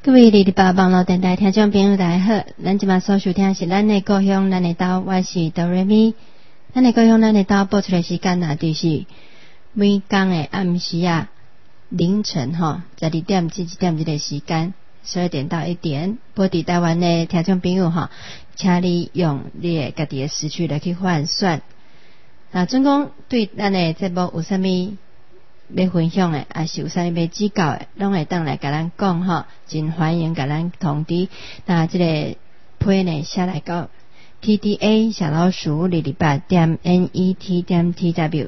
各位228网络电台听众朋友大家好，咱即马所收听是咱的故乡咱的岛，我是哆瑞咪。咱的故乡咱的岛播出的时间就是每天的暗时凌晨12点至1点这个时间，12点到1点。播伫台湾的听众朋友请你用你的家己的时区来去换算。准讲对咱的节目有啥物要分享的，还是有啥物要指教的，拢会当来甲咱讲真欢迎甲咱通知。那这个批呢写来到 tda228.net.tw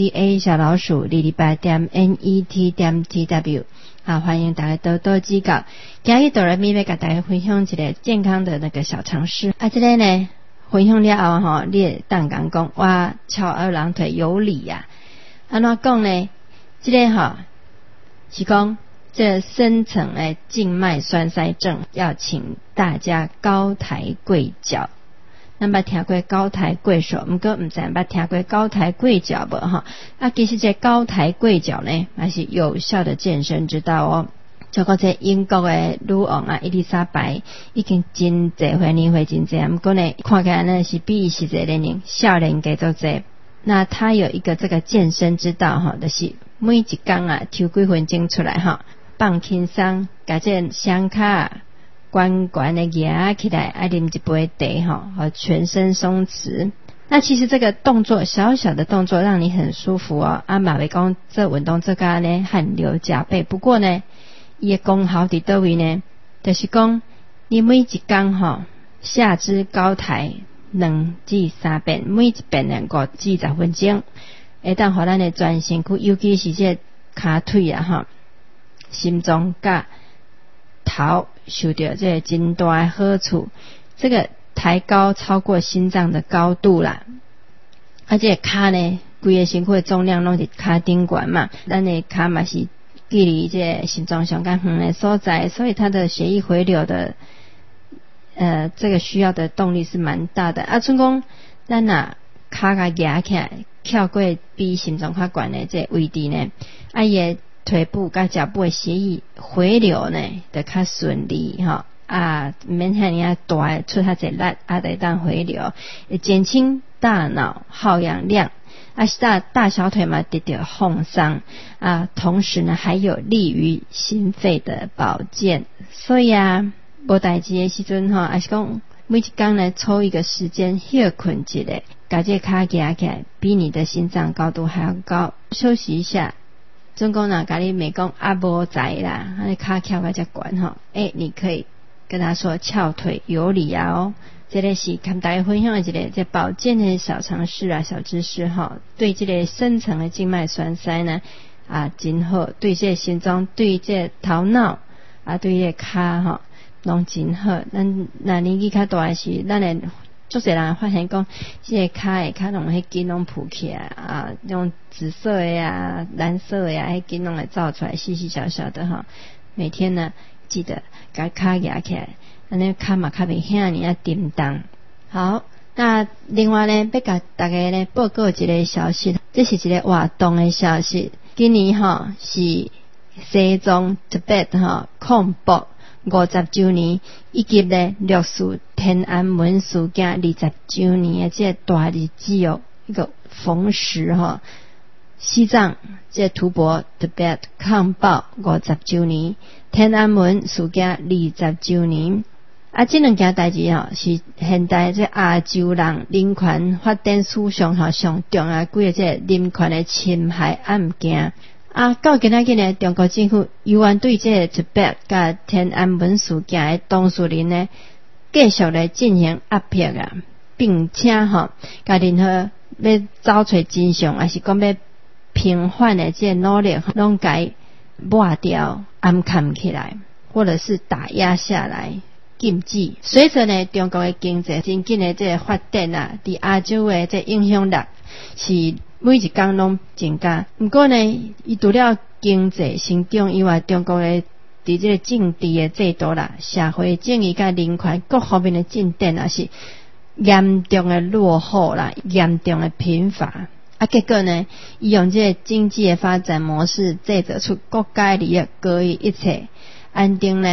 tda228.net.tw 欢迎大家多多指教。今日哆来咪要甲大家分享一个健康的那个小常识这个呢分享了后你会当讲哇翘二郎腿有理安怎讲呢？这个是讲这深层的静脉栓塞症，要请大家高抬贵脚。咱捌听过高抬贵手，不过不知捌听过高抬贵脚无其实这高抬贵脚呢，还是有效的健身之道包括这英国的女王伊丽莎白已经真侪回年岁真侪，不过呢看起来呢是比实际年龄少年加多侪。那他有一个这个健身之道就是每一天抽几分钟出来放轻松，把这双脚关关的压起来，啉一杯茶和全身松弛。那其实这个动作小小的动作让你很舒服嘛袂讲这运动这个呢汗流浃背。不过呢伊的功效伫倒位呢，就是讲你每一天下肢高抬2至3遍，每一遍呢5至10分钟，会当互咱的全身躯，尤其是这骹腿心脏甲头受到这真大的好处。这个抬高超过心脏的高度啦，这个骹呢规个身躯的重量拢伫骹顶悬嘛，咱的骹嘛是距离这心脏上较远的所在，所以它的血液回流的这个需要的动力是蛮大的像讲咱骹甲压起来翘过比心脏较悬的这位置呢，伊的腿部甲脚部的血液回流呢就较顺利免遐尔大出较侪力就当回流，会减轻大脑耗氧量大小腿嘛得到放松同时呢还有利于心肺的保健。所以无代志的时阵还是讲每一天来抽一个时间休困一下，把这脚夹起来，比你的心脏高度还要高。休息一下，总共甲你没讲无在啦，脚翘到这悬你可以跟他说翘腿有理这个是跟大家分享的一个这保健的小常识小知识对这个深层的静脉栓塞呢真好，对这心脏对这头脑对这脚拢真好。咱年纪较大时，咱会足侪人发现讲这个脚的拢迄筋拢浮起来用紫色的蓝色的迄筋拢会造出来细细小小的每天呢记得把脚压起来，安尼脚嘛较袂遐尔震动。好，那另外呢要甲大家呢报告一个消息，这是一个活动的消息。今年是西藏 Tibet 抗暴50周年，以及呢六四天安门事件20周年的这大日子一个逢时西藏这吐蕃 Tibet 抗暴50周年，天安门事件20周年这两件代志是现代这亚洲人人权发展史上上重要几个这人权的侵害案件到今仔日呢，中国政府犹原对这Tibet甲天安门事件的当事人呢继续来进行压迫并且甲任何要找出真相还是讲要平反的这努力拢该抹掉暗藏起来，或者是打压下来禁止。随着呢中国的经济真紧的这个发展伫亚洲的这影响力是每一天拢增加。不过呢伊除了经济成长以外，中国的伫这个政治的制度社会正义甲人权各方面的进展是严重的落后严重的贫乏结果呢伊用这个经济的发展模式制造出国家利益高于一切，安定呢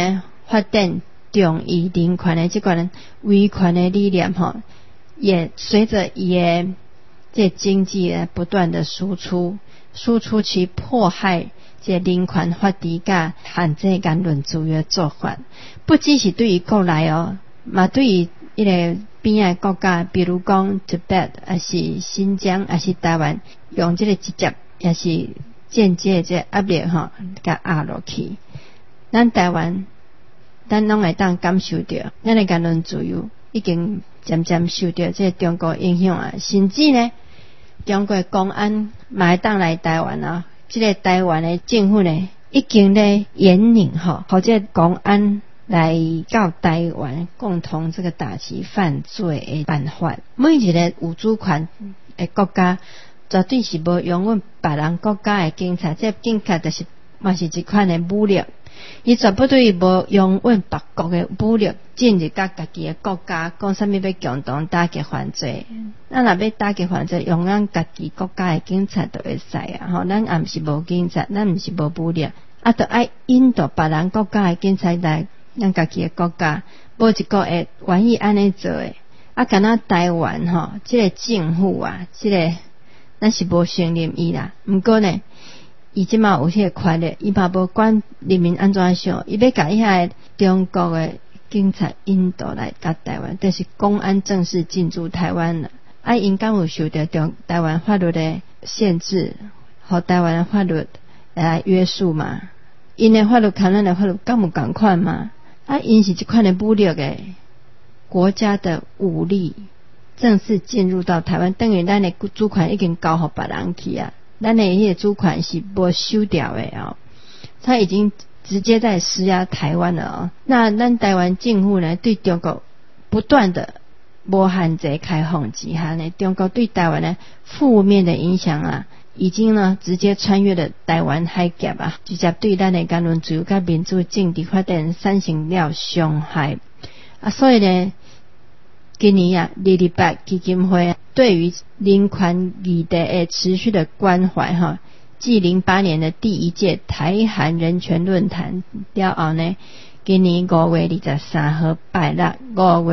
发展重义人权的这个维权的理念也随着也这经济不断的输出其迫害这人权法治甲限制言论自由的做法，不只是对于国内嘛对于一个边的国家，比如讲 Tibet 还是新疆还是台湾，用这个直接也是间接这压力甲压落去。咱台湾咱拢会当感受到咱的言论自由已经渐渐受到这中国影响啊，甚至呢中国公安嘛会当来台湾这个台湾的政府呢已经咧引领或者公安来到台湾共同这个打击犯罪的办法。每一个有主权的国家绝对是无用阮别人国家的警察，这警察就是嘛是一款的武力，伊绝不对无用阮别国的武力进入到家己的国家，讲啥物要共同打击犯罪。咱若要打击犯罪，用咱家己国家的警察就会使啊！咱也毋是无警察，咱毋是无武力，就爱引导别人国家的警察来咱家己的国家，无一个会愿意安尼做的。敢若台湾这个政府这个咱是无承认伊啦。毋过呢，伊即马有迄个权力，伊嘛无管人民安怎想，伊要甲伊遐中国的警察引导来到台湾，但是公安正式进驻台湾了。因敢有受到台湾法律的限制，和台湾的法律来约束嘛？因的法律跟咱的法律敢有同款嘛？因是这款的武力的国家的武力正式进入到台湾，等于咱的主权已经交互别人去啊。咱的迄个主权是无收掉的他已经直接在施压台湾了那咱台湾政府呢，对中国不断的无限制开放之下呢，中国对台湾的负面的影响已经呢直接穿越了台湾海峡直接对咱的言论自由甲民主政治发展产生了伤害所以呢，今年228基金会对于人权议题的持续的关怀继08年的第一届台韩人权论坛了后呢，今年5月23號拜六呢，要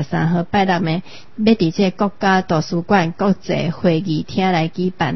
伫這國家圖書館國際會議廳來舉辦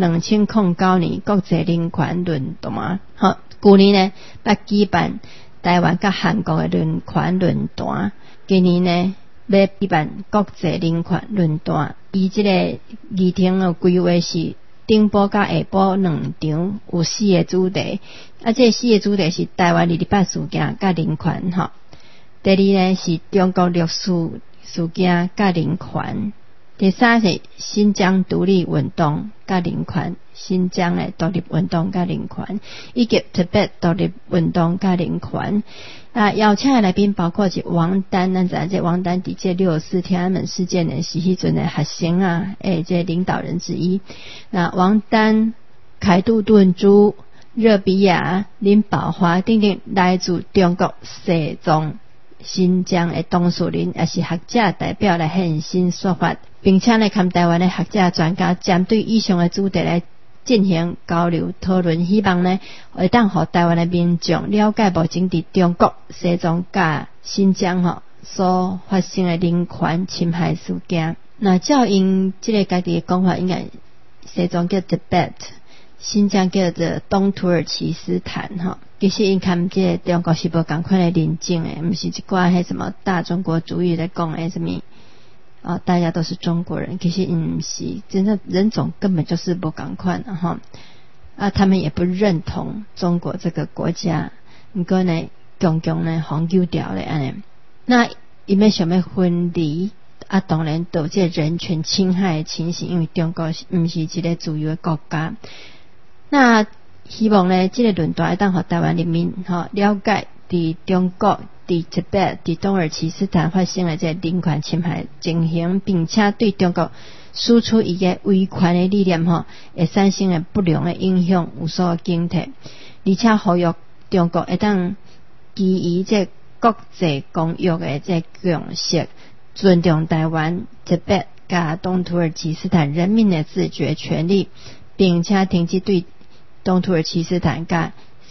2009年國際人權論壇。去年呢，要舉辦台灣甲韓國的人權論壇，今年呢要舉辦國際人權論壇。伊這個議程的規劃是頂晡甲下晡兩場，有4個主題。這4個主題是台灣228事件甲人權第二呢是中國歷史事件甲人權，第三是新疆獨立運動甲人權，新疆的獨立運動甲人權，以及 Tibet 獨立運動甲人權。邀請的來賓包括是王丹，咱知影這王丹佇這64天安門事件呢是迄陣的學生這領導人之一。王丹、凱杜頓珠、熱比亞、林寶華等等來自中國西藏、新疆的當事人，也是學者代表來現身說法，並且呢，跟台灣的學者專家針對以上的主題來進行交流討論，希望呢會當予台灣的民眾了解目前佇中國西藏甲新疆所發生的人權侵害事件。照因這個家己的講法，應該西藏叫 Tibet， 新疆叫做東土耳其斯坦其實因看這個中國是無同款的認證的，不是一寡迄什麼大中國主義在講的什麼大家都是中國人，其實不是，真的人種根本就是不同款他們也不認同中國這個國家，不過呢強強呢防禦掉了安尼。那伊要想要分離當然都有這人權侵害的情形，因為中國不是一個自由的國家。那希望呢這個論壇會當予台灣人民了解佇中國佇 Tibet 佇東耳其斯坦發生的這人權侵害情形，並且對中國輸出伊個威權的理念會產生的不良的影響有所警惕，而且呼籲中國會當基於這國際公約的這共識，尊重台灣 Tibet 甲東土耳其斯坦人民的自決權利，並且停止對東土耳其斯坦甲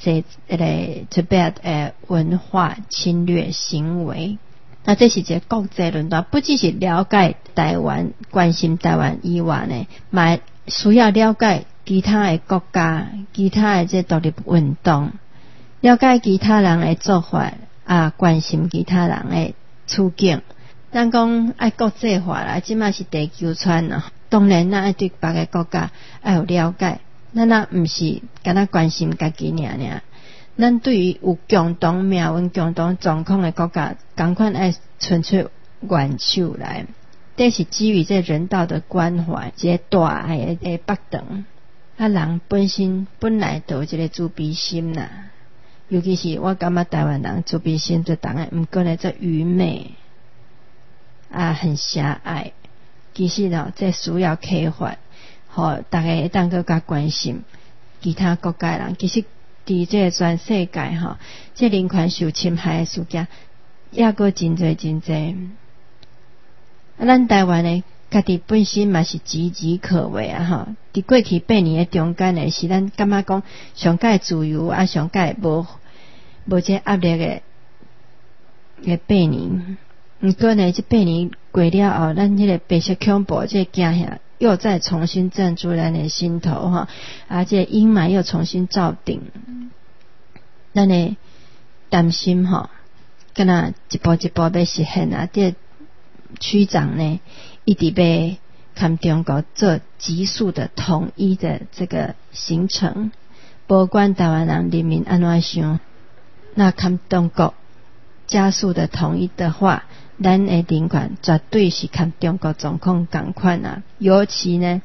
Tibet 的文化侵略行为。那这是一个国际论断，不只是了解台湾、关心台湾以外呢，嘛需要了解其他的国家、其他的这独立运动，了解其他人的做法关心其他人的处境。咱讲爱国际化啦，即马是地球村啊，当然咱爱对别个国家爱有了解，咱毋是敢若关心家己尔。咱对于有共同命运、共同状况的国家，同款爱伸出援手来。这是基于这人道的关怀，一个大爱的北长。人本来就有一个自卑心啦，尤其是我感觉台湾人自卑心最重的，毋过呢，这愚昧很狭隘。其实这需要开发，互大家会当更加关心其他国家人。其实伫这全世界这人权受侵害的事件也阁真侪。咱台湾的家己本身嘛是岌岌可危伫过去8年的中间呢，是咱感觉讲上界自由上界无这压力的8年。毋过呢，这8年过了后，咱这个白色恐怖这惊吓又再重新镇住咱的心头这阴霾又重新照顶。咱的担心敢若一步一步要实现这区长呢一直要跟中国做急速的统一的这个行程，不管台湾人民安怎想，那跟中国加速的统一的话，咱的人权绝对是跟中国状况同款尤其呢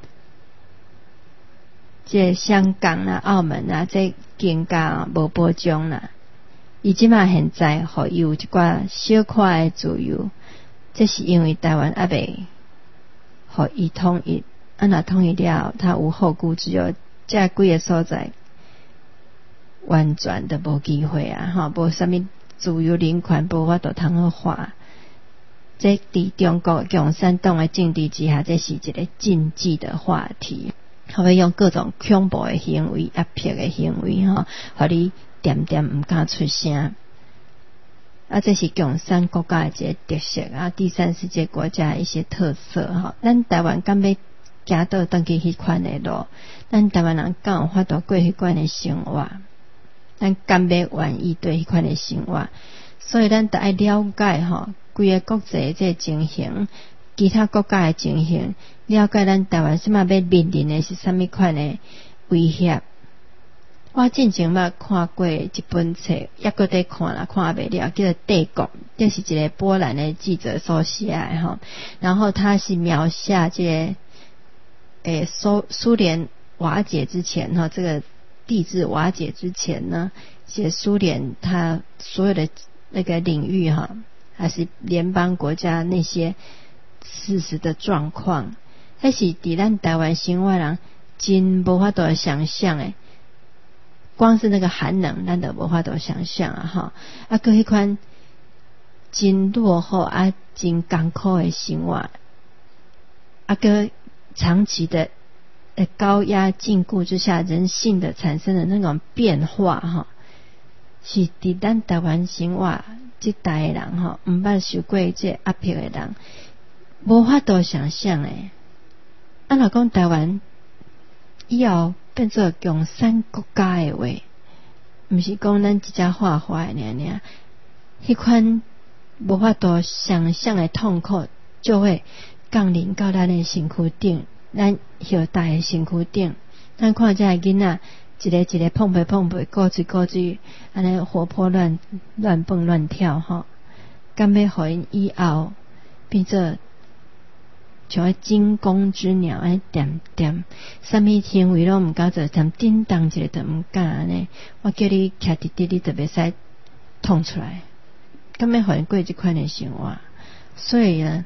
这香港澳门这更加无保障伊即马现在互伊有一寡小块的自由，这是因为台湾未互伊统一，若统一了他有后顾之忧，这几个所在完全的无机会无啥物自由人权无法度通好画。这伫中国共产党的政治之下，这是一个禁忌的话题，他会用各种恐怖的行为、压迫的行为互你点毋敢出声这是共产国家的一个特色第三世界国家的一些特色咱台湾敢要行到当去迄款的路，咱台湾人敢有法度过迄款的生活，咱敢要愿意对迄款的生活，所以咱得爱了解规个国际这情形，其他国家的情形，了解咱台湾什么要面临的是什么款的威胁。我之前捌看过一本册，抑搁在看未了，叫做《帝国》，这是一个波兰的记者所写的然后他是描写这个苏联瓦解之前这个帝制瓦解之前呢，其实苏联它所有的那个领域还是联邦国家那些事实的状况，那是伫咱台湾生活人真无法度想象的。光是那个寒冷咱都无法度想象搁迄款真落后真艰苦的生活搁长期的高压禁锢之下，人性的产生的那种变化是伫咱台湾生活这代的人毋捌受过这压迫的人无法度想象的。若讲台湾以后变做共产国家的话，毋是讲咱一只画画的尔，迄款无法度想象的痛苦就会降临到咱的身躯顶，咱后代的身躯顶。咱看这囡仔一个一个碰背高嘴安尼活泼乱蹦乱跳敢要互因以后变做像惊弓之鸟点什么行为拢毋敢做，点叮当一个都毋敢安尼。我叫你徛伫地，你就袂使痛出来，敢要互因过这款的生活。所以呢，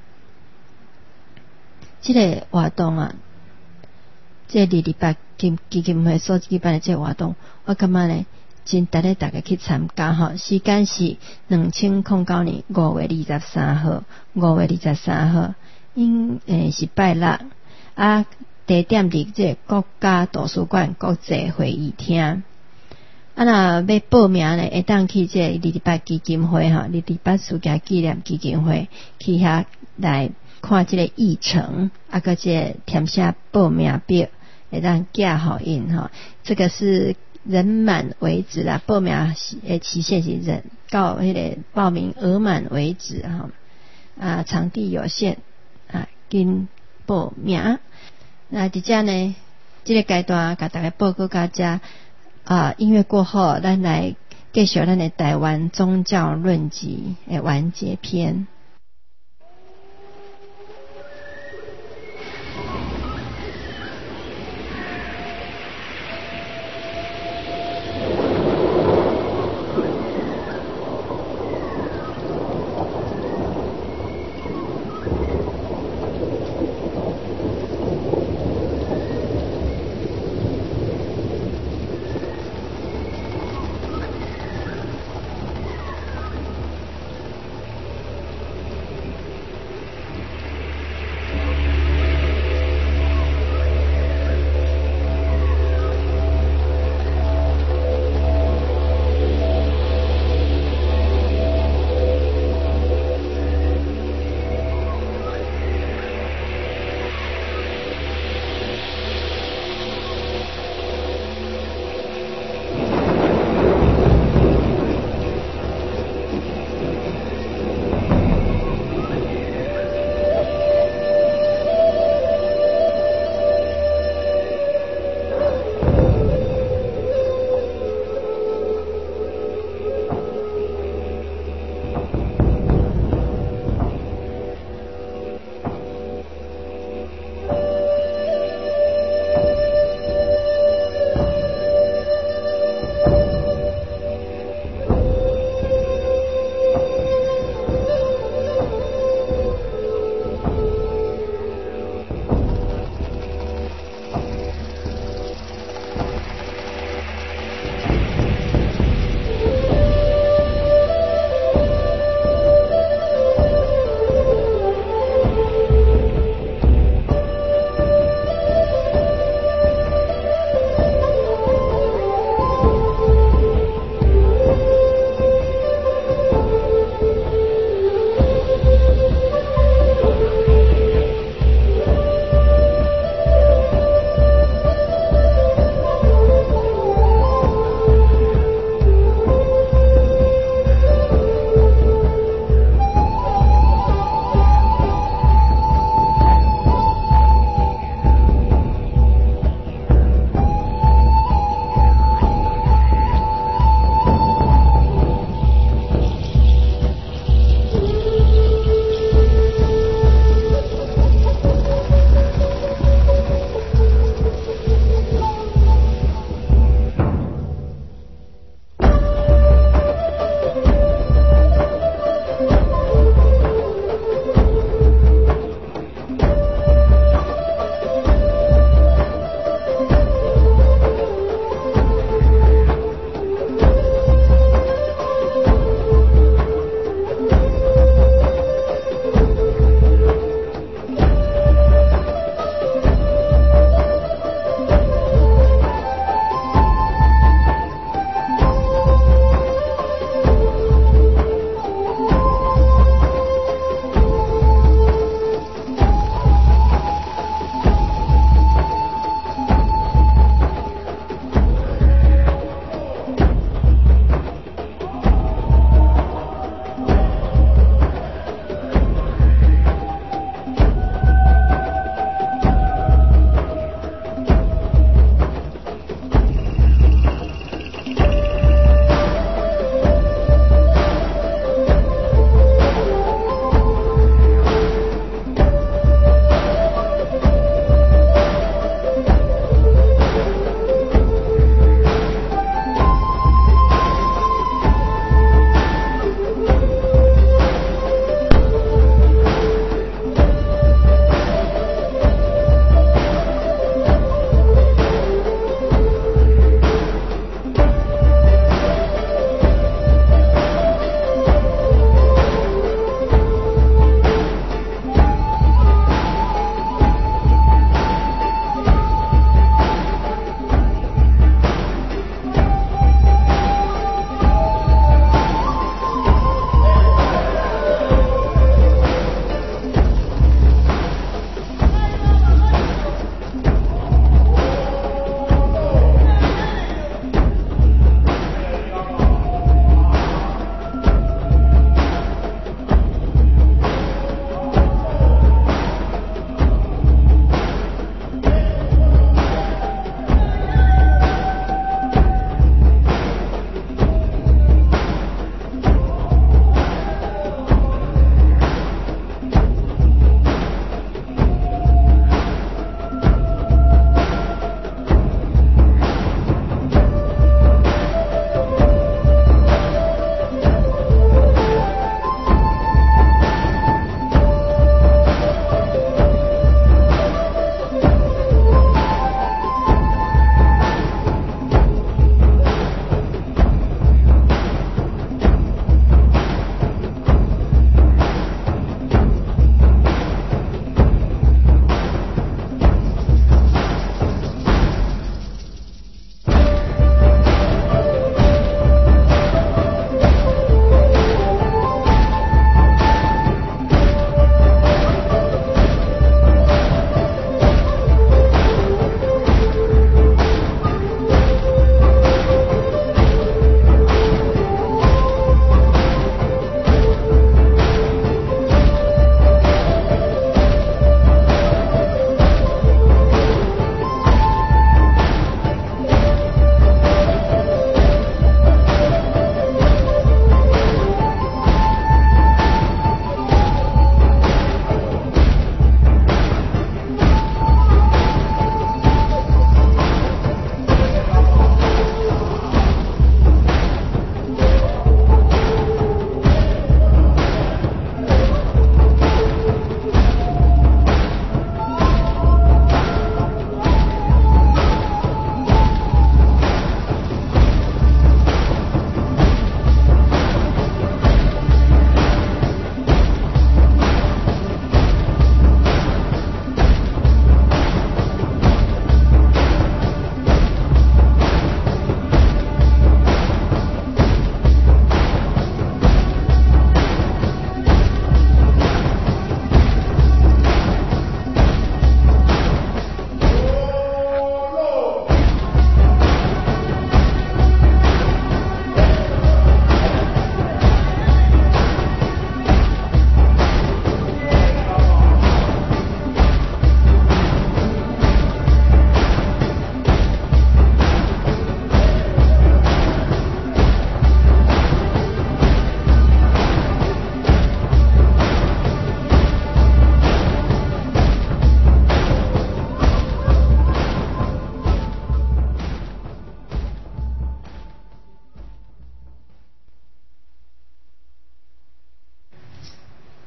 这个活动这2礼拜基金会所举办的这个活动，我感觉呢真值得大家去参加时间是2009年5月23号，5月23号。是拜六地点伫这国家图书馆国际会议厅啊，那要报名呢，会当去这228基金会哈，228事件纪念基金会去遐来看这个议程，啊个这填写报名表，会当寄好印哈。这个是人满为止啦，报名期限是人到迄个报名额满为止哈。啊，场地有限啊，紧报名。那伫遮呢，这个阶段甲大家报告到遮。音乐过后，咱来继续咱的台湾宗教论集的完结篇。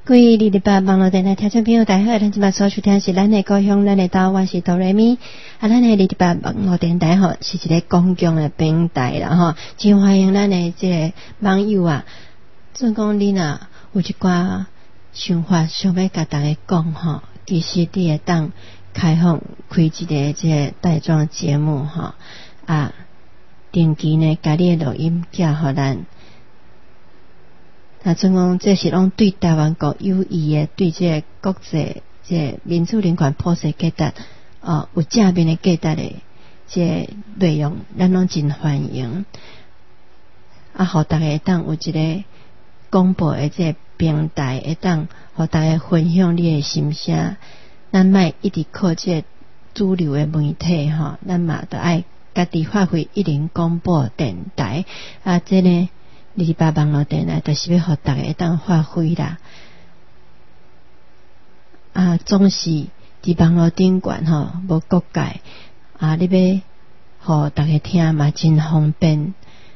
各位2礼拜网络电台听众朋友大家好，咱即摆所收听是咱的故乡咱的台湾是哆来咪咱的2礼拜网络电台是一个公共的平台啦真欢迎咱的这个网友总讲你若有一寡想法想要甲大家讲其实你会当开放开一个这个带状节目定期呢甲你的录音寄互咱。总讲这是拢对台湾国有益的，对这个国际这个民主人权普世价值有正面的价值的这个内容，咱拢真欢迎。互大家会当有一个广播的这个平台，会当互大家分享你的心声。咱莫一直靠这个主流的媒体咱嘛都爱家己发挥一人广播电台这呢。2礼拜网络电台就是要互大家当发挥啦总是伫网络顶悬无国界你要互大家听嘛真方便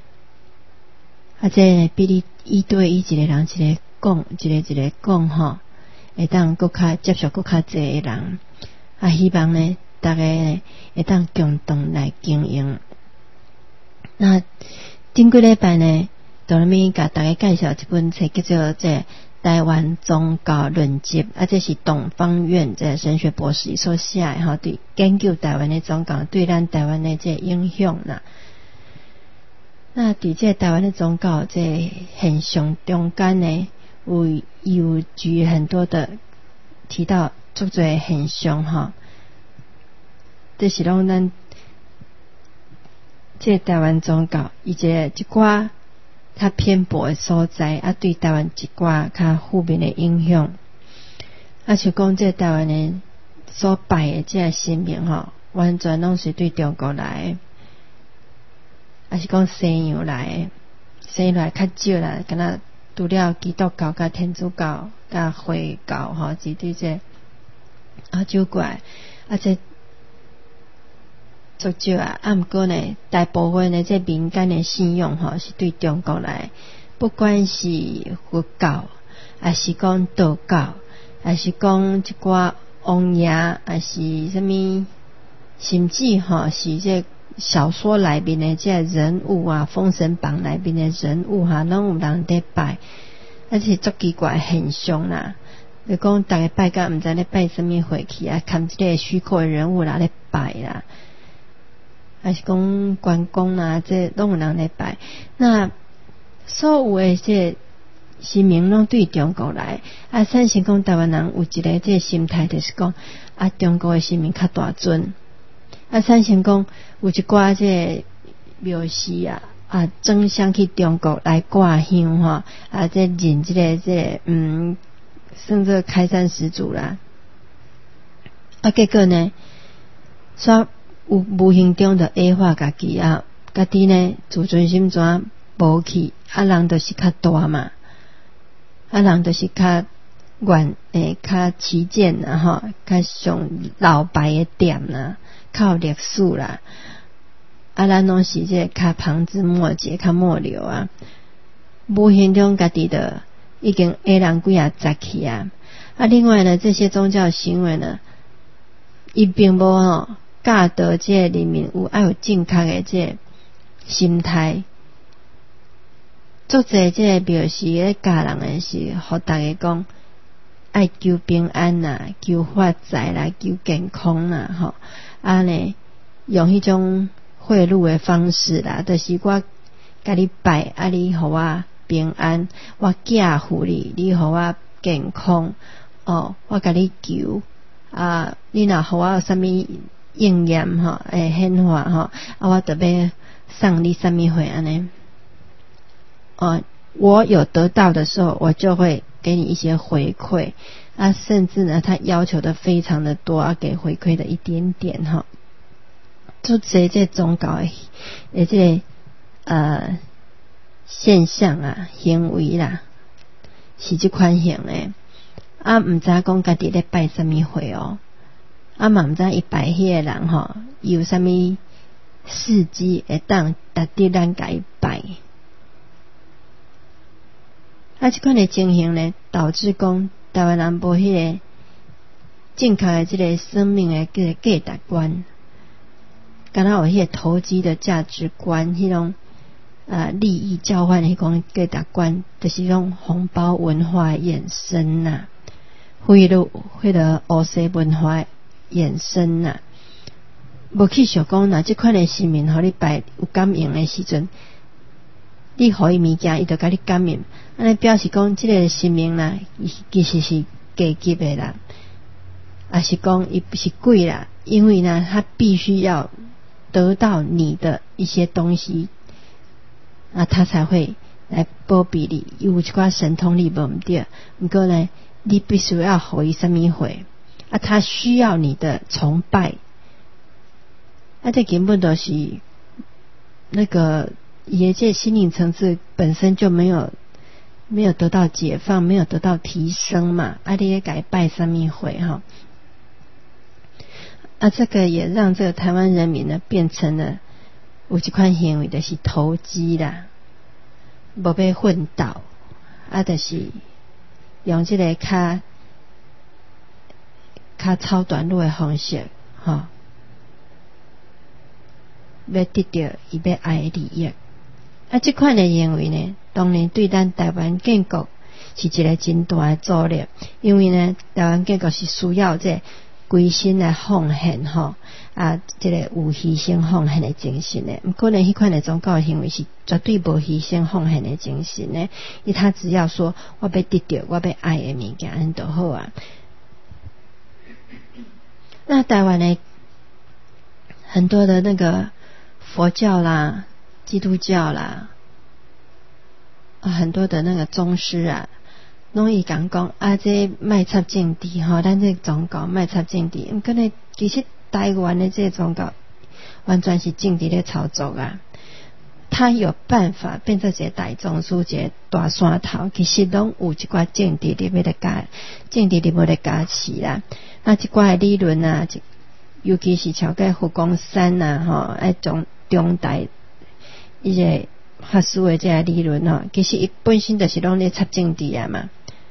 这比你一对一一个人一个讲一个讲会当更较接触更较侪的人希望呢大家呢会当共同来经营。那顶几礼拜呢哆来咪甲大家介绍一本册叫做《这台湾宗教论集》这是东方院这神学博士所写的对研究台湾的宗教对咱台湾的这影响啦。那伫这台湾的宗教这现象中间呢有举很多的提到足多现象这是拢咱这台湾宗教以及一寡较偏颇的所在对台湾一寡较负面的影响像讲这台湾人所拜的这神明完全拢是对中国来的是讲西洋来的西来较少啦敢若除了基督教甲天主教甲回教是对这少怪这足少不过呢大部分的这民间的信仰是对中国来，不管是佛教还是讲道教还是讲一寡王爷还是什么甚至是这小说内面的这人物封神榜内面的人物拢有人在拜是足奇怪的现象啦。就讲大家拜甲毋知咧拜什么回去看这个虚构的人物咧拜啦还是讲关公这拢有人来拜。那所有的这神明拢对中国来产生讲台湾人有一个这心态，就是讲中国的神明较大尊产生讲有一寡这庙寺争相去中国来挂香这认这个算作开山始祖啦结果呢说有无形中的矮化家己家己呢自尊心怎无去人就是较大嘛人就是较远较旗舰较上老牌的店较有历史啦咱拢是这较旁枝末节较末流无形中家己的已经矮人几十去另外呢这些宗教行为呢伊并无教导这人民有正确的这心态。足侪这庙是咧教人的是互大家讲爱求平安求发财求健康呢用迄种贿赂的方式就是我甲你拜你互我平安，我寄付你互我健康我甲你求你若互我有啥物应验显化我就要送你什么货安尼我有得到的时候我就会给你一些回馈甚至呢他要求的非常的多给回馈的一点点就这宗教的这个现象行为啦是这款型的毋知讲家己咧拜什么货嘛毋知伊拜迄个人有啥物事迹会当值得咱家己拜这款的情形呢导致讲台湾人无迄个正确的这个生命的这个价值观，敢若有迄个投机的价值观，迄种利益交换的迄种价值观，就是种红包文化衍生呐，贿赂迄个欧西文化衍生呐。无去想讲，若即款的神明互你拜有感应的时阵，你互伊物件，伊就甲你感应，安尼表示讲，即个神明啦，其实是低级的啦，也是讲伊不是鬼啦，因为呢，他必须要得到你的一些东西，他才会来保庇你。有一寡神通力无毋对，不过呢，你必须要互伊什么货，他需要你的崇拜。这根本都是那个也这心灵层次本身就没有得到解放，没有得到提升嘛，你也该拜什么会哈？这个也让这个台湾人民呢变成了有一款行为，就是投机啦，无被混倒，就是用这个较超短路的方式哈。要得到伊要爱的利益，这款的行为呢，当然对咱台湾建国是一个真大的阻力，因为呢，台湾建国是需要这归心来奉献吼，这个有牺牲奉献的精神的。不过呢，迄款的宗教行为是绝对无牺牲奉献的精神的，因为他只要说我要得到我要爱的物件，安就好啊。那台湾呢，很多的那个佛教啦、基督教啦，很多的那个宗师拢伊讲这卖插政治吼，咱这宗教卖插政治，可能其实台湾的这宗教完全是政治咧操作他有办法变成一个大宗师，一个大山头，其实拢有一寡政治里面的政治里面的加持啦。那一寡的理论尤其是像个佛光山中大一个法师的这个理论其实伊本身就是拢咧插政治嘛。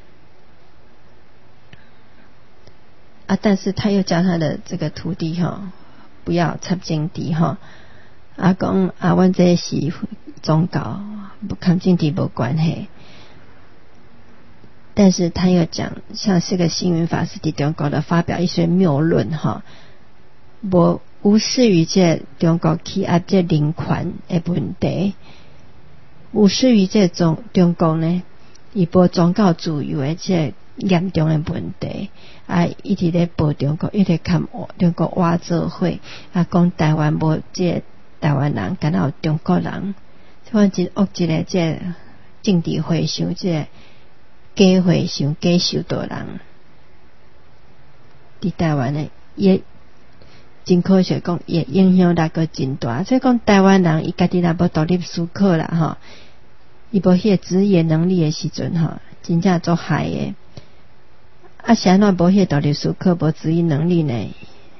但是他又教他的这个徒弟不要插政治讲阮这是宗教，不跟政治无关系。但是他又讲，像是个星云法师伫中国的发表一些谬论无视于这中国欺压这人权的问题，无视于这中国呢伊无宗教自由的这严重的问题一直咧报中国，一直看中国挖做伙讲台湾无这台湾人，敢若有中国人，反正恶一个这政治回想，这假回想假受道人伫台湾的也真可惜讲，也影响力个真大。所以讲台湾人伊家己若无独立思考啦伊无迄个职业能力的时阵真正做害的。是安怎无迄个独立思考，无职业能力呢？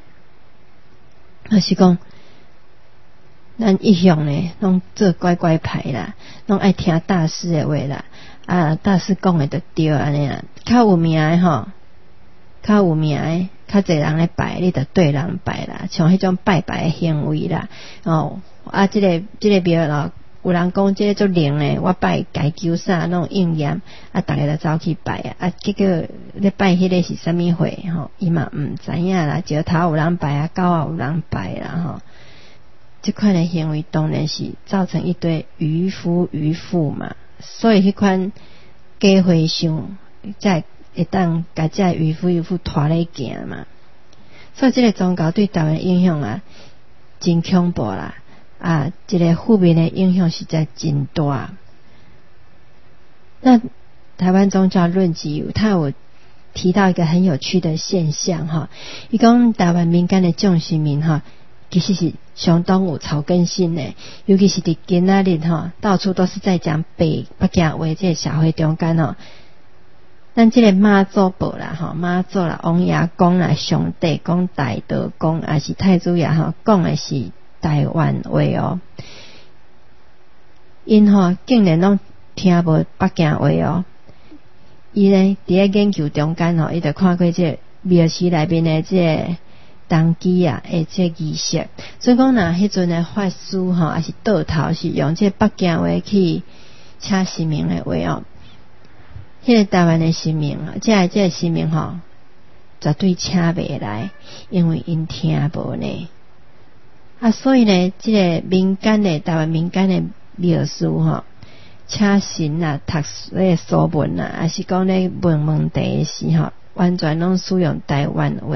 是讲咱一向呢，拢做乖乖牌啦，拢爱听大师的话啦，大师讲的就对安尼啦。较有名的较有名的，较侪人咧拜，你就对人拜啦，像迄种拜拜的行为啦。这个庙咯，有人讲这个足灵的，我拜解求啥那种应验，大家就走去拜结果咧拜迄个是什么会伊嘛毋知影啦，石头有人拜狗有人拜啦这款的行为当然是造成一堆渔夫渔妇嘛，所以迄款假回想才会当甲这渔夫渔妇拖咧行嘛。所以这个宗教对台湾影响真恐怖啦这个负面的影响实在真大。那台湾宗教论集他有提到一个很有趣的现象他讲台湾民间的众神明其实是相当有草根性的，尤其是伫今仔日到处都是在讲北京话这个社会中间咱这个妈祖婆啦妈祖啦王爷公啦上帝公大道公还是太子爷讲的是台湾话因竟然拢听无北京话伊咧伫咧研究中间吼，伊就看过这庙寺内面的这当机啊，这仪式。所以讲若迄阵的法师吼，还是倒头是用这北京话去请神明的话哦。迄个台湾的神明啊，这个神明吼，绝对请袂来，因为因听无呢。所以呢，这个民间的台湾民间的庙师吼，请神啊，读那书文啊，还是讲咧问题的时候，完全拢使用台湾话。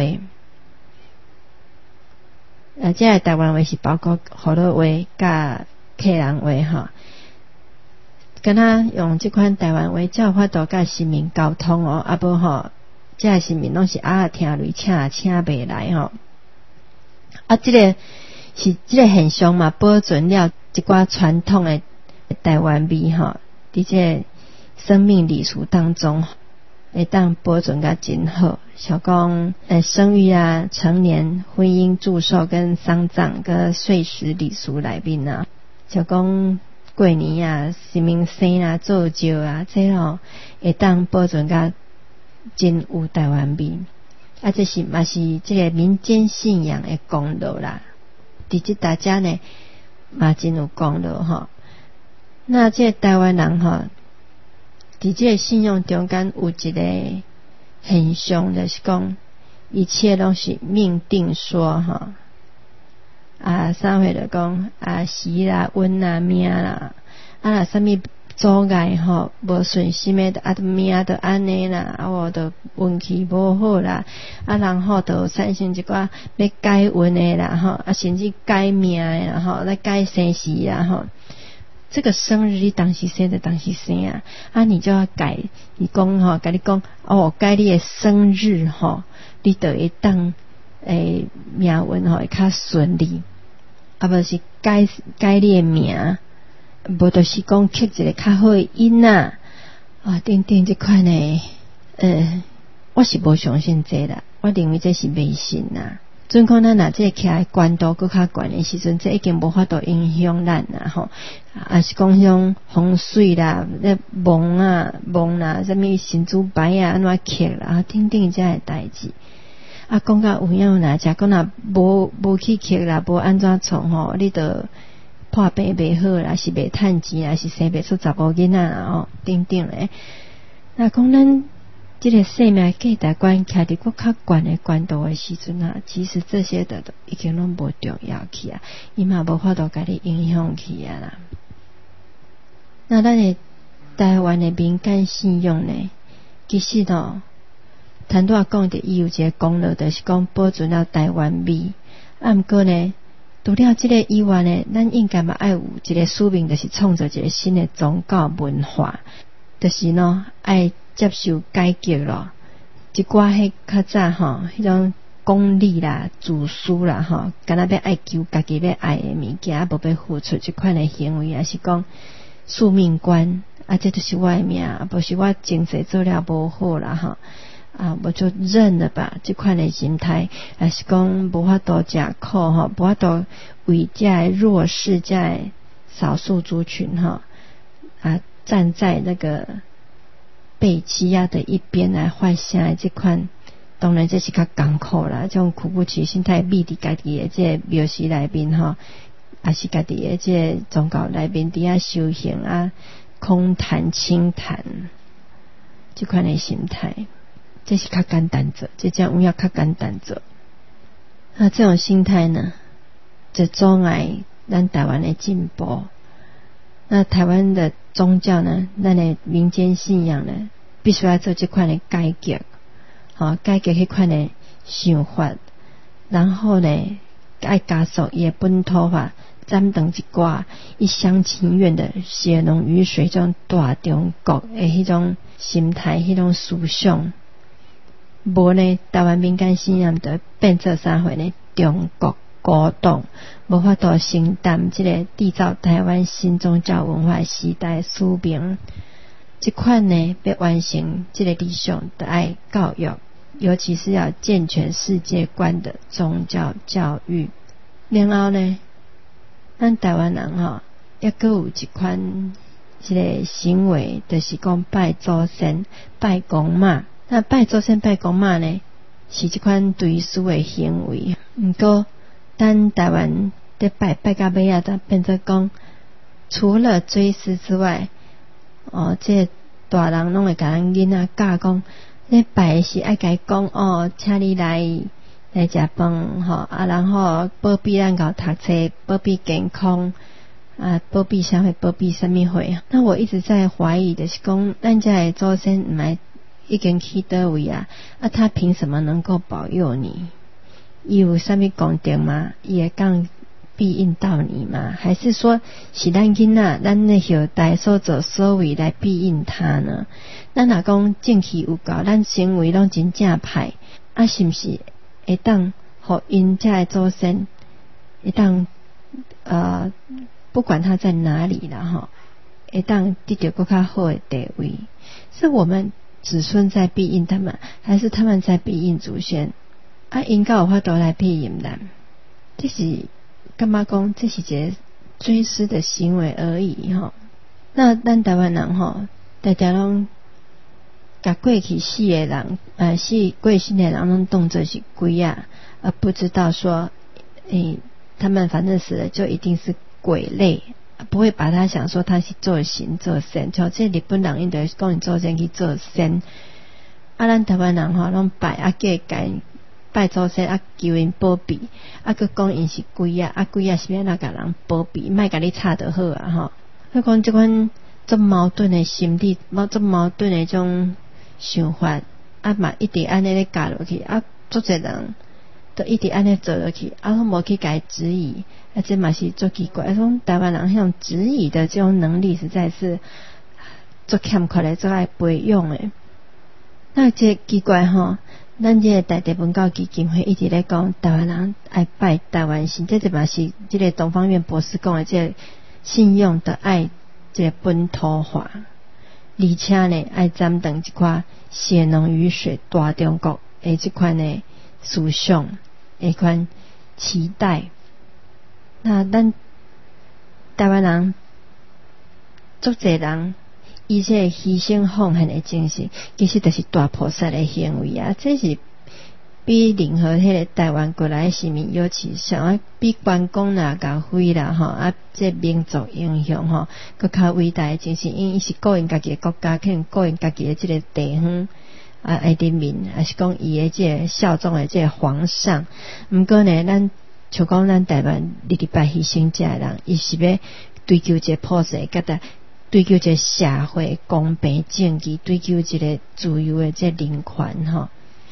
这个台湾话是包括河洛话甲客人话吼。跟他用这款台湾话，才有法度甲神明沟通哦。无吼，这个神明拢是听雷请袂来吼。这个是这个现象嘛，保存了一寡传统的台湾味吼，伫这生命礼俗当中，会当保存甲真好。像讲生育啊、成年、婚姻祝寿跟丧葬跟岁时礼俗内面啊，像讲过年啊、神明生啊、做寿啊，这吼会当保存甲真有台湾味。这是嘛是这个民间信仰的功劳啦。伫这大家呢嘛真有功劳吼。那这台湾人吼，伫这个信仰中间有一个现象，就是讲一切拢是命定说吼。啥货就讲时啦、运啦、命啦，啥物阻碍吼，无顺心的，命就安尼啦，就运气无好啦，然后就产生一寡要改运的啦吼，甚至改命的啦吼，来改生死啦吼。这个生日你当时生就当时生啊，你就要改，你讲吼，甲你讲改你的生日吼，你就会当命运吼会较顺利。无是改你的名，无就是讲刻一个较好的音啊，等这款的我是无相信这啦，我认为这是迷信啦。准讲咱若这徛在关度搁较悬的时阵，这已经无法度影响咱啦吼，是讲种风水啦、梦啦、什么神主牌啊、安怎刻啦，等这些代志。讲到有影哪只，讲若无去刻啦，无安怎创吼，你就破病袂好啦，是袂趁钱啦，是生袂出查某囡仔啦吼，等咧。那讲咱这个生命价值观徛伫搁较悬的关度的时阵啊，其实这些的已经拢无重要去啊，伊嘛无法度甲你影响去啊啦。那咱的台湾的民间信仰呢，其实谈多讲的伊有一个功劳，就是讲保存了台湾味。毋过呢，除了这个以外呢，咱应该嘛爱有一个使命，就是创造一个新的宗教文化，就是爱接受改革咯。一寡迄较早吼，迄种功利啦、自私啦吼，敢若要爱求家己要爱的物件，无要付出这款的行为，还是讲宿命观这就是我的命，无是我前世做了无好啦吼。我就认了吧，这款的心态，还是讲无法度吃苦吼，无法度为这弱势、这少数族群吼站在那个被欺压的一边来发声，这款当然这是较艰苦啦。这种苦不取心态，秘伫家己的这庙寺内面吼，还是家己的这宗教内面伫遐修行空谈轻谈，这款的心态。这是较简单做，这种要较简单做。这种心态呢，就阻碍咱台湾的进步。那台湾的宗教呢，咱的民间信仰呢，必须要做这款的改革，改革迄款的想法，然后呢，爱加速伊的本土化，斩断一寡一厢情愿的血浓于水这种大中国的迄种心态、迄种思想。无呢，台湾民间信仰就变做啥货呢？中国古董，无法度承担这个缔造台湾新宗教文化时代使命。这款呢，要完成这个理想，就爱教育，尤其是要健全世界观的宗教教育。然后呢，咱台湾人也阁有一款这个行为，就是讲拜祖先、拜公妈。那拜祖先、拜公妈呢，是一款随俗的行为。不过，咱台湾在拜到尾啊，就变做讲，除了追思之外，这大人拢会甲咱囡仔教讲，咧拜是爱甲伊讲请你来食饭吼，然后保庇咱搞读册，保庇健康保庇社会，保庇什么会。那我一直在怀疑的是讲，咱家的祖先唔系已经去倒位啊？他凭什么能够保佑你？伊有什么功德吗？伊会讲庇应到你吗？还是说是咱囡仔咱的后代所做所为来庇应他呢？咱若讲正气有够，咱行为拢真正歹，是毋是会当互因遮的祖先会当不管他在哪里啦吼，会当得到更较好的地位？是我们子孙在庇应他们，还是他们在庇应祖先？因才有法度来庇应咱？这是干嘛讲？这是一个追思的行为而已吼。那咱台湾人吼，大家拢把过去死的人，过世的人拢当作是鬼啊，而不知道说，他们反正死了就一定是鬼类，不会把他想说他是做神做仙。像这日本人因就讲做仙去做仙，咱台湾人吼拢拜拜祖先求因保庇，佮讲因是鬼啊，鬼啊是要哪甲人保庇，莫甲你插就好啊吼。所以讲这款这矛盾的心理，这矛盾的种想法，嘛一直安尼咧教落去，足侪人都一直安尼做落去，拢无去甲伊质疑，这嘛是足奇怪。说台湾人像质疑的这种能力实在是足欠缺的，足爱培养的。那这奇怪吼。咱这个台地文教基金会一直咧讲，台湾人爱拜台湾神，这嘛是这个东方院博士讲的，这个信用的爱这个本土化，而且呢爱斩断这块血浓于水大中国的这款的思想，一款期待。那咱台湾人足侪人。伊这牺牲奉献的精神，其实就是大菩萨的行为啊！这是比任何迄个台湾过来的市民，尤其像比关公啦、家辉啦吼这民族英雄吼，更较伟大的精神，因为伊是顾因家己的国家，顾因家己的这个地方人民，还是讲伊的这个效忠的这个皇上。毋过呢，咱像讲咱台湾礼拜牺牲这的人，伊是要追求这普世价值。追求一个社会公平正义，追求一个自由的这人权吼，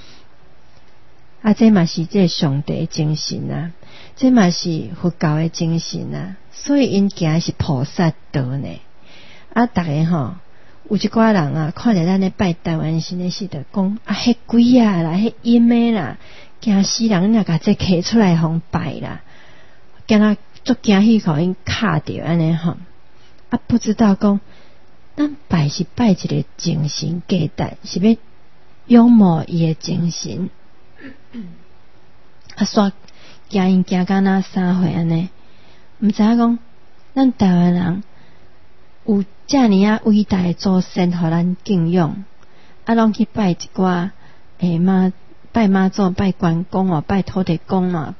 这嘛是这上帝的精神啊，这嘛是佛教的精神啊，所以因行是菩萨道呢。大家吼有一寡人看着咱咧拜台湾神的时候，讲迄鬼啊啦，迄阴的啦，惊死人，若甲这摕出来互拜啦，惊他足惊喜，互因卡着安尼吼。不知道讲，咱拜是拜一个精神价值，是要仰慕伊的精神。煞惊因惊到那3岁安尼，毋知影讲，咱台湾人有遮尔伟大的祖先，互咱敬仰，拢去拜一寡拜妈祖、拜关公拜土地公嘛。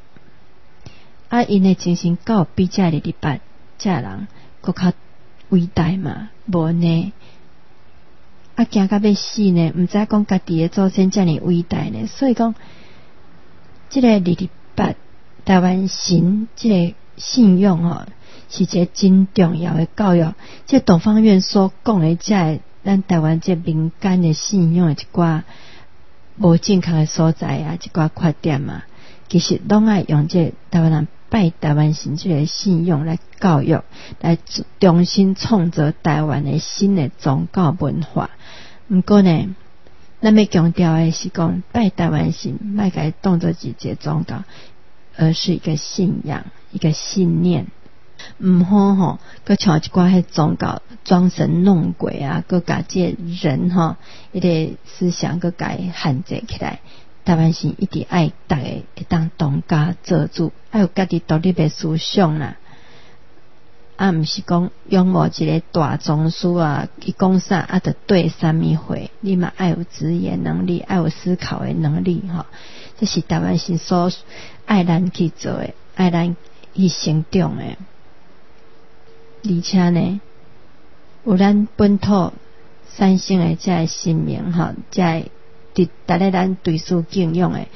因的精神够比遮礼拜遮人。更较伟大嘛，无呢？惊到要死呢？毋知讲家己的祖先遮尔伟大呢？所以讲，这个礼拜台湾神这个信用是一个真重要的教育。这东方院所讲的这咱台湾这民间的信用的一寡无正确的所在一寡缺点嘛，其实拢爱用这台湾人。拜台湾神这个信用来教育，来重新创造台湾的新的宗教文化。不过呢，咱要强调的是讲，拜台湾神莫甲伊当作一个宗教，而是一个信仰，一个信念。毋好佮像一寡迄宗教装神弄鬼佮甲这人一个思想佮甲伊限制起来。台湾神一直爱大家会当当家做主，爱有家己独立的思想啦。 毋是讲拥有一个大宗师啊，伊讲啥啊，得对啥物话，你嘛爱有直言能力，爱有思考的能力吼。这是台湾人所爱咱去做的，爱咱去成长的。而且呢，有咱本土产生的这个新名吼，这伫逐日咱对事敬仰的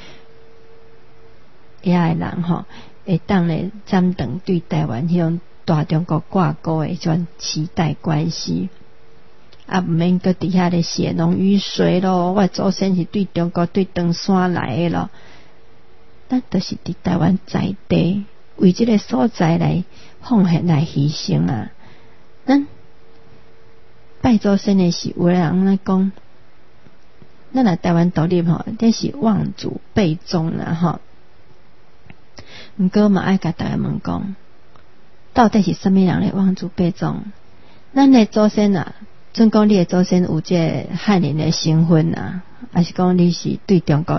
遐个人吼，会当咧斩断对台湾迄种大中国挂钩的迄种期待关系，啊，毋免搁伫遐咧血浓于水咯。我祖先是对中国对长山来的咯，咱就是伫台湾在地为这个所在来奉献来牺牲啊。咱拜祖先的是有人来讲，咱来台湾独立吼，这是望祖辈宗啦吼。毋过嘛爱甲大家问讲，到底是什么人咧望祖辈宗？咱的祖先啊，准讲你的祖先有这个汉人的身份啊，还是讲你是对中国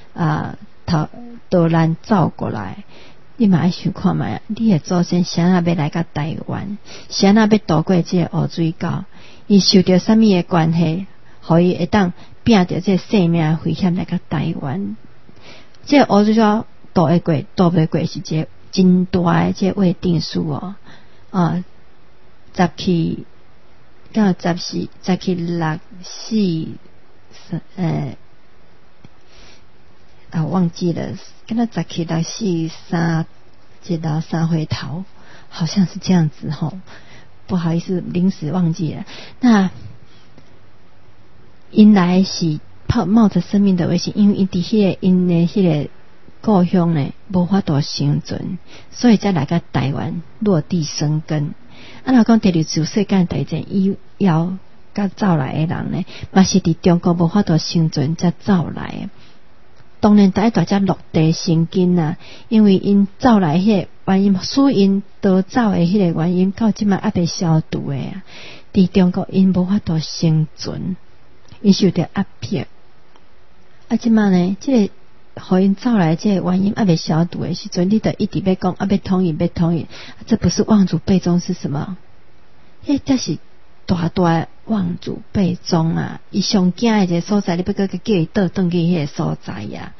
逃难走过来？你嘛爱想看觅，你的祖先谁要来到台湾，谁要渡过这个乌水沟，伊受到什么的关系，互伊会当拼着这生命的危险来到台湾？这个乌水沟渡会过，渡袂过是一个真大的这个未定数哦。10去6、4，忘记了，跟他10去6、4、3，接到3回头，好像是这样子吼。不好意思，临时忘记了。那因来是冒着生命的危险，因为因的迄个故乡呢无法度生存，所以才来到台湾落地生根。若讲第二次世界大战以后甲走来的人呢，嘛是伫中国无法度生存才走来的。当然大家落地生根啊，因为因走来迄个原因，所以因逃走的迄个原因，到即卖还未消除的啊。伫中国因无法度生存，因受到压迫。即卖呢，这个互因走来这个原因还未消除的时阵，你就一直要讲要统一，这不是望祖辈宗是什么？这是大望祖辈宗啊！伊上惊的一个所在，你要叫伊倒转去迄个所在呀。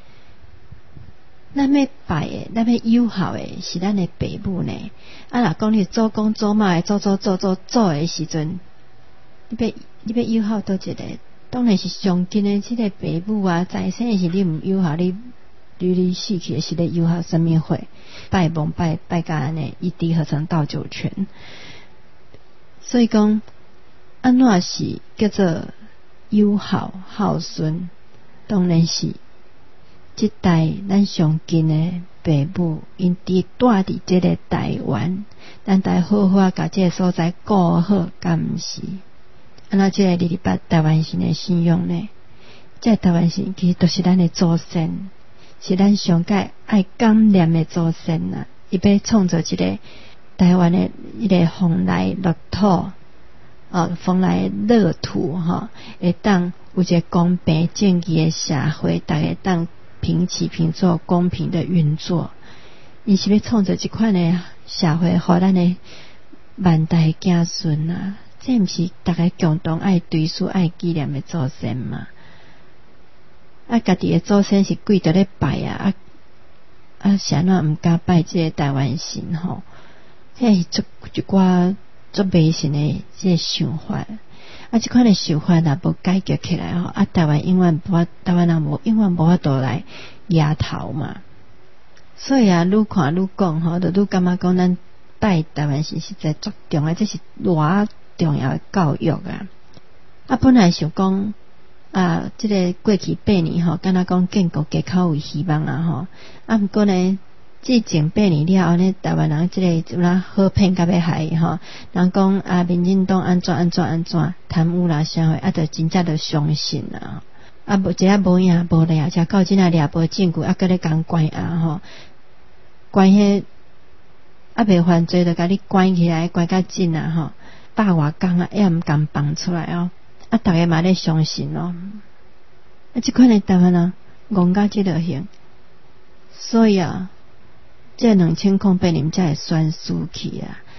咱要拜的，咱要友好的是咱的爸母呢。若讲你祖公祖妈的祖的时阵，你要友好倒一个？当然是上近的这个爸母啊，在生的是你唔友好，你死去的是咧友好什么会？拜蒙拜甲安尼一地合成道九泉。所以讲，安怎是叫做友好孝顺？当然是这代咱上近的爸母，因伫住伫这个台湾，咱得好好甲这个所在顾好，敢毋是？那这个228台湾人的信用呢？这台湾人其实都是咱的祖先，是咱上界爱感念的祖先啊！伊要创造一个台湾的一个风来乐土，风来乐土哈，会当有一个公平正义的社会，大家当平起平坐、公平的运作。伊是要创造一款的社会，互咱的万代子孙啊！这毋是大家共同爱对事爱纪念的祖先嘛？家己的祖先是跪着咧拜啊！是安怎毋敢拜这个台湾神吼？这是一寡足迷信的这个想法。这款的想法若无解决起来吼，台湾人永远无法度来摇头嘛。所以愈看愈讲吼，就愈感觉讲咱拜台湾神实在足重要，这是偌重要的教育啊！本来想讲这个过去8年吼，敢若讲建国家较有希望吼。毋过呢，自前8年了后呢，台湾人这个有啦好骗甲要害吼。人讲民进党安怎贪污啦啥货，就真正就相信啦。无一下无影无咧，才到即仔掠无证据，搁咧讲关吼，关迄未犯罪就甲你关起来，关较紧吼。8外工也毋敢放出来哦。大家嘛咧相信哦。这款的台湾人戆到这落型，所以这2008年才会选输去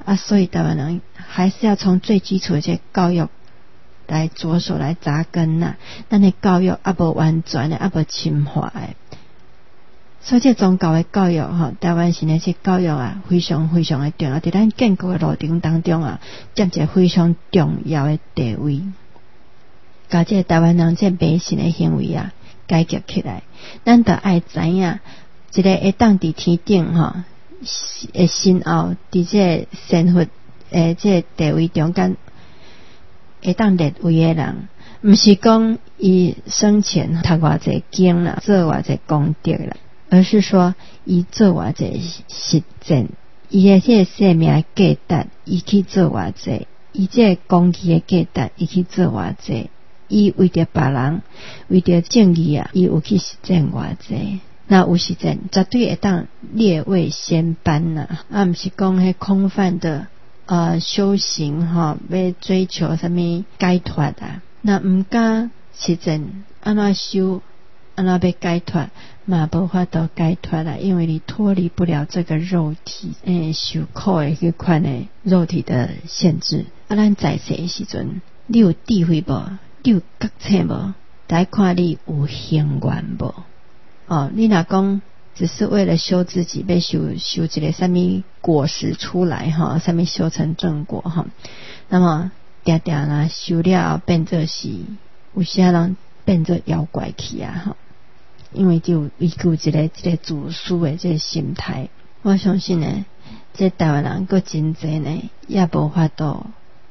所以台湾人还是要从最基础的这教育来着手来扎根呐。咱的教育无完全的，无深化的，所以这宗教的教育台湾省的这教育非常非常的重要，在咱建国的路程当中占一个非常重要的地位。把这台湾人这迷信的行为改革起来，咱就爱知影一个会当伫天顶会身后伫这神佛这地位中间会当立位的人，毋是讲伊生前读偌济经啦，做偌济功德啦，而是说伊做偌济实践，伊的这个生命的价值，伊去做偌济，伊这个公义的价值，伊去做偌济，伊为着别人，为着正义伊有去实践偌济。那有实践绝对会当列位仙班呐，毋是讲迄空泛的修行要追求什么解脱那毋敢实践安怎修，安怎要解脱嘛无法度解脱因为你脱离不了这个肉体受苦的迄款的肉体的限制。咱在世的时阵，你有智慧无？你有觉醒无？来看你有行愿无？你若讲只是为了修自己，要修一个什么果实出来什么修成正果那么定定修了变作是有些人变作妖怪去因为就依据一个自私的这个心态。我相信呢，这台湾人还真济呢，也无法度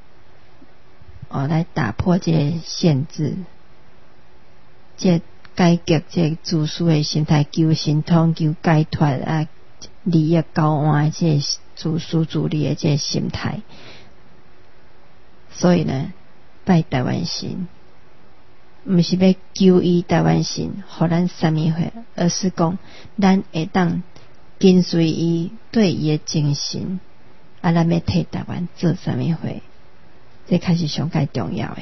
来打破这个限制，这改革这自私的心态，求神通求解脱利益交换这自私自利的这心态。所以呢，拜台湾神不是要求伊台湾神互咱什么货，而是讲咱会当跟随伊对伊的精神咱要替台湾做什么货，这才是上界重要的。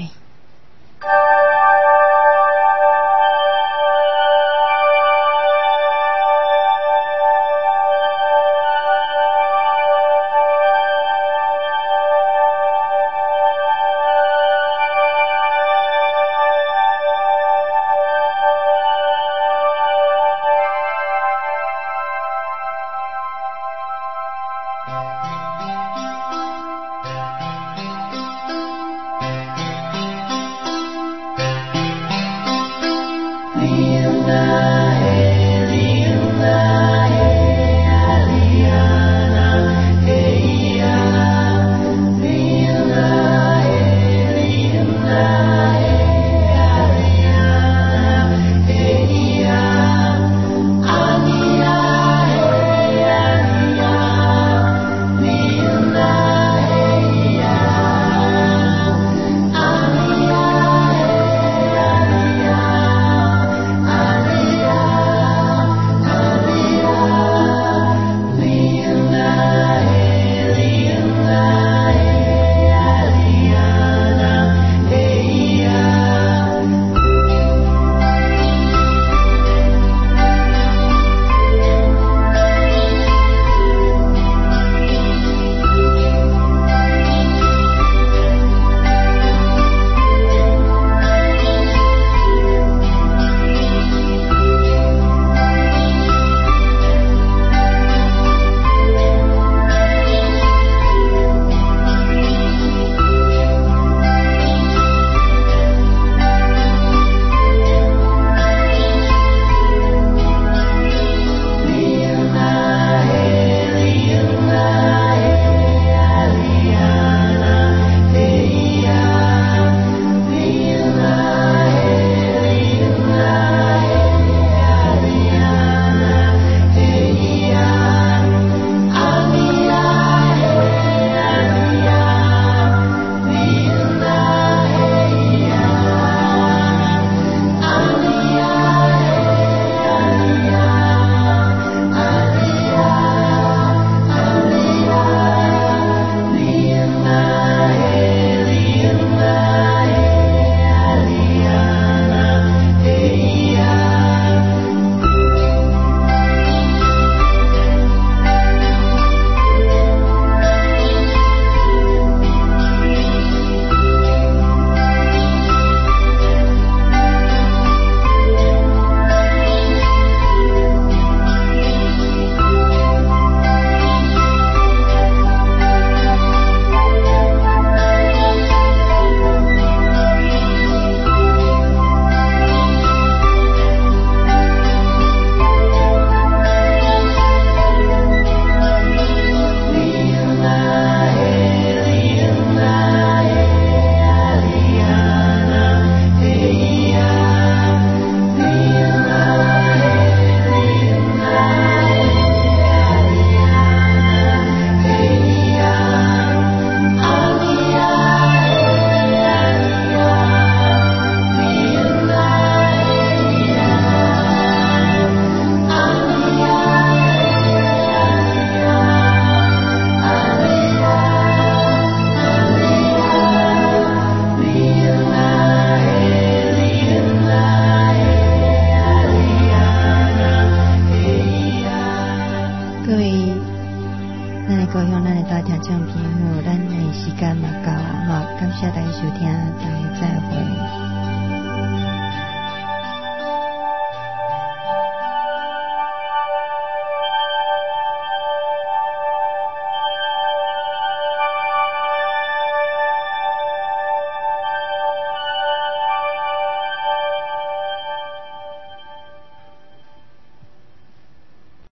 谢大家收听，再会。